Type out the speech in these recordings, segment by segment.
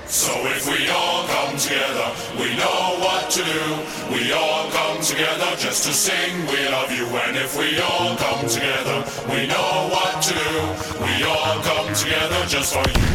So if we all come together, we know what to do. We all come together just to sing we love you. And if we all come together, we know what to do. We all come together just for you.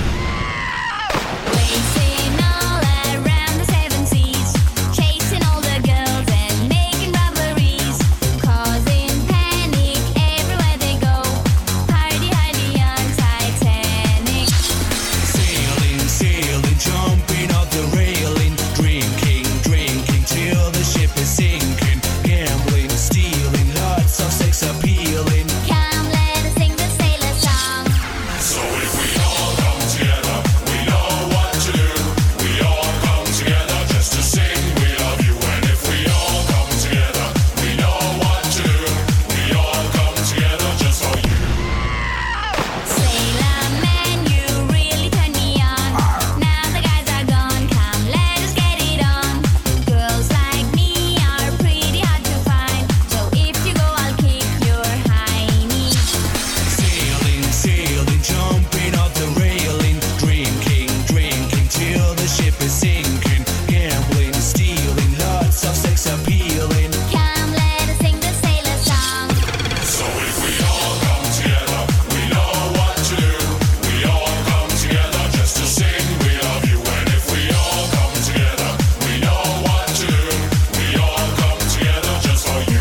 Racing all around the seven seas, chasing all the girls and making robberies, causing panic everywhere they go. Party hardy on Titanic. Sailing, sailing, jumping off the railing, drinking, drinking till the ship is sinking, gambling, stealing, lots of sex appealing. Come, let us sing the sailor song. So if we all come together, we know what to do. We all come together just to sing we love you. And if we all come together, we know what to do. We all come together just for you. Sailor man, you really turn me on. Now the guys are gone, come let us get it on. Girls like me are pretty hard to find, so if you go I'll kick your hiney. Sailing, sailing, jumping off the railing, drinking, drinking till the ship is sinking, gambling, stealing, lots of sex appealing. Come let us sing the sailor song. So if we all come together, we know what to do. We all come together just to sing we love you. And if we all come together, we know what to do. We all come together just for you.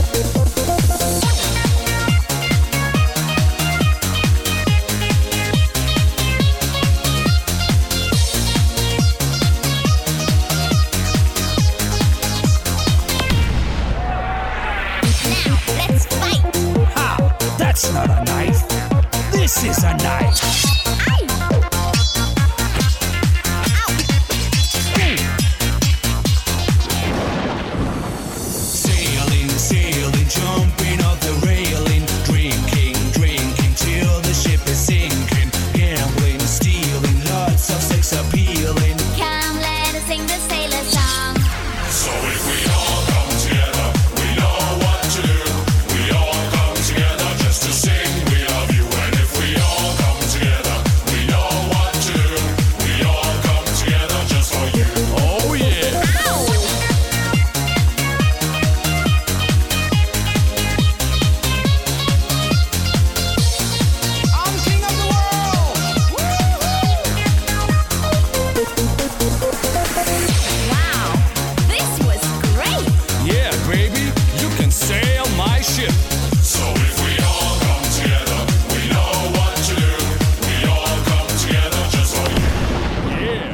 Now let's fight. Ha! That's not a knife. This is a knife. Aye. Sailing, sailing, jumping off the railing, drinking, drinking till the ship is sinking, gambling, stealing, lots of sex appealing. Come let us sing the sailor song. So if we all come together, we know what to do. We all come together just to sing we love you. And if we all come together, we know what to do. We all come together just for you. Oh yeah. I'm king of the world! Wow, this was great. Yeah, baby, you can sail my ship. So if we all come together, we know what to do. We all come together just for you. Yeah.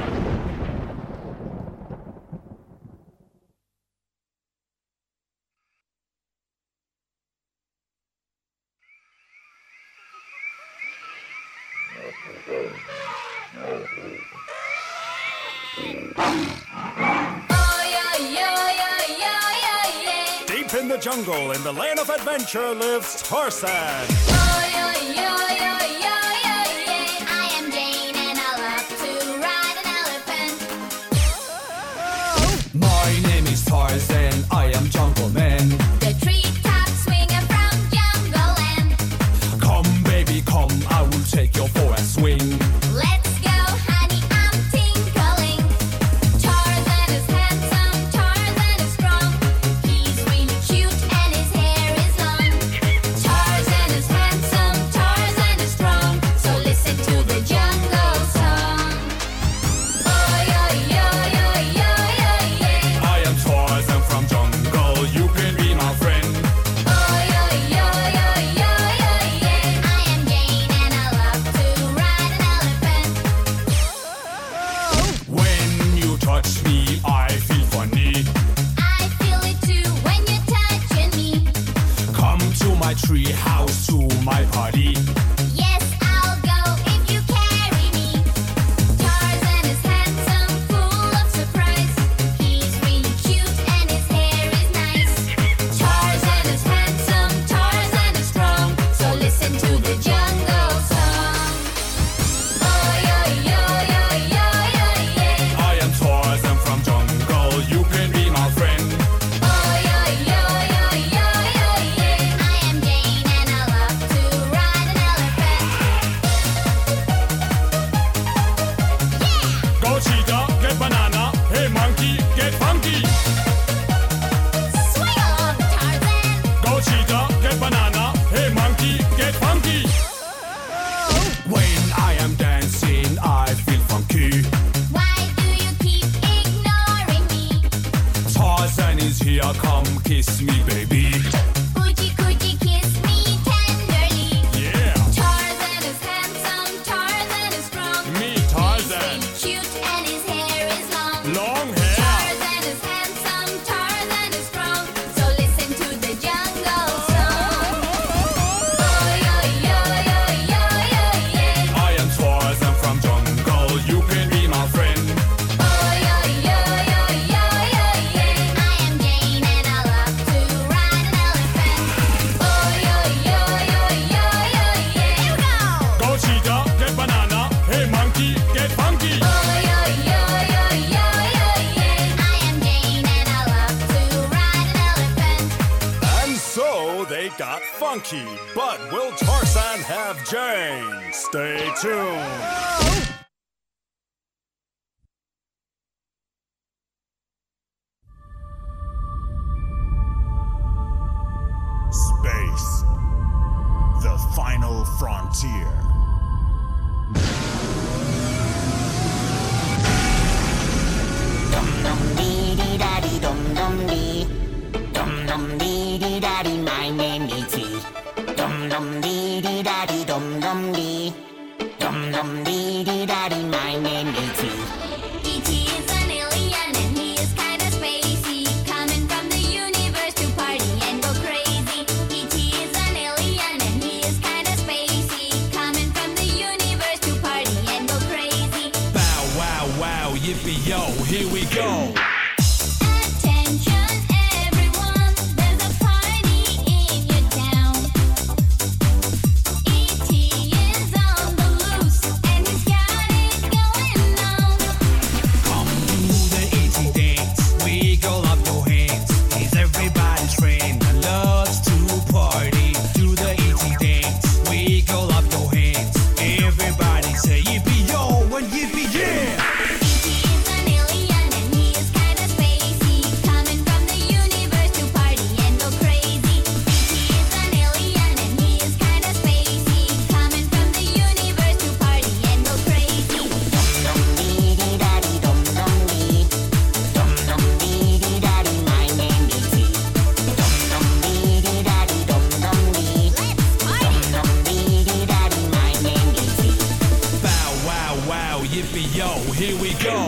Oh yeah, yeah, yeah, yeah, yeah. Deep in the jungle, in the land of adventure, lives Tarzan. Oh yeah, yeah, yeah, yeah, yeah, yeah. I am Jane and I love to ride an elephant. My name is Tarzan, I am Jungle Man. The treetop swinger from Jungle Land. Come, baby, come, I will take you for a swing. Let's go, honey, I'm tinkling. Tarzan is handsome, Tarzan is strong. He's really cute and his hair is long. Tarzan is handsome, Tarzan is strong. So listen to the jungle song. Oh yeah, yeah, yeah, yeah, yeah, yeah. I am Tarzan from jungle, you can be my friend. Oh yeah, yeah, yeah, yeah, yeah, yeah. I am Jane and I love to ride an elephant. When you touch me, I feel funny. I feel it too when you're touching me. Come to my tree house, to my party. Yes, I'll go if you carry me. Tarzan is handsome, full of surprise. He's really cute and his hair is nice. Tarzan is handsome, Tarzan is strong. So listen to the jungle song. Oh yeah, yeah, yeah, yeah, yeah, yeah. I am Tarzan from jungle, you can be my friend. Oh yeah, yeah, yeah, yeah, yeah, yeah. I am Jane and I love to ride an Monkey, but will Tarzan have Jane? Stay tuned. Space, the final frontier. Dum dum dee dee da dee dum dum dee. Dum dum dee dee da dee, my name is T. Dum dum dee dee da dee dum dum dee. Dum dum dee dee da dee, my name is T. E.T. is an alien and he is kinda spacey, coming from the universe to party and go crazy. E.T. is an alien and he is kinda spacey, coming from the universe to party and go crazy. Bow wow wow, yippee yo, here we go. Attention everyone, there's a party in your town. E.T. is on the loose and he's got it going on. Come to the ET dance, wiggle up your hands. He's everybody's friend and loves to party. Do the ET dance, wiggle up your hands. Everybody say yippee yo and yippee yeah. E.T. is an alien and he is kinda spacey, coming from the universe to party and go crazy. E.T. is an alien and he is kinda spacey, coming from the universe to party and go crazy. Dum dee dee da dee dum dum dee. Dum dum dee dee da dee, my name is T. Dum dum dee dee da dee dum dum dee. Dum dum dee dee da dee, my name is T. Bow wow wow, yippee yo, here we go.